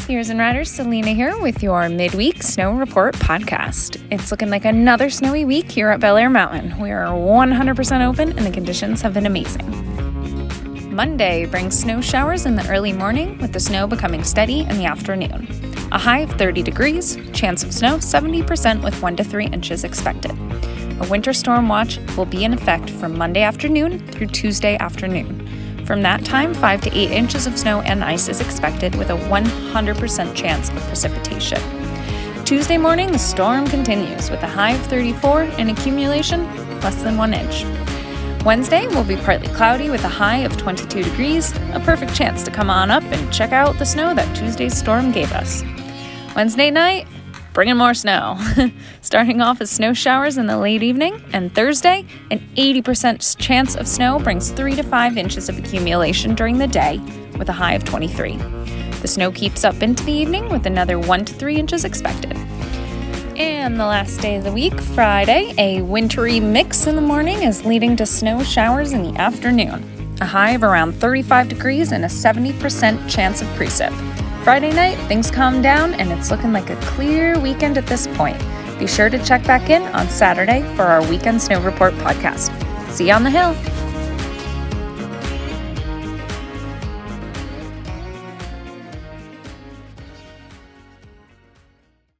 skiers and riders, Selena here with your midweek snow report podcast. It's looking like another snowy week here at Bel Air Mountain. We are 100% open and the conditions have been amazing. Monday brings snow showers in the early morning with the snow becoming steady in the afternoon. A high of 30 degrees, chance of snow 70% with 1 to 3 inches expected. A winter storm watch will be in effect from Monday afternoon through Tuesday afternoon. From that time, 5 to 8 inches of snow and ice is expected with a 100% chance of precipitation. Tuesday morning, the storm continues with a high of 34 and accumulation less than 1 inch. Wednesday will be partly cloudy with a high of 22 degrees, a perfect chance to come on up and check out the snow that Tuesday's storm gave us. Wednesday night, bringing more snow. Starting off as snow showers in the late evening, and Thursday, an 80% chance of snow brings 3 to 5 inches of accumulation during the day with a high of 23. The snow keeps up into the evening with another 1 to 3 inches expected. And the last day of the week, Friday, a wintry mix in the morning is leading to snow showers in the afternoon. A high of around 35 degrees and a 70% chance of precip. Friday night, things calm down and it's looking like a clear weekend at this point. Be sure to check back in on Saturday for our Weekend Snow Report podcast. See you on the hill.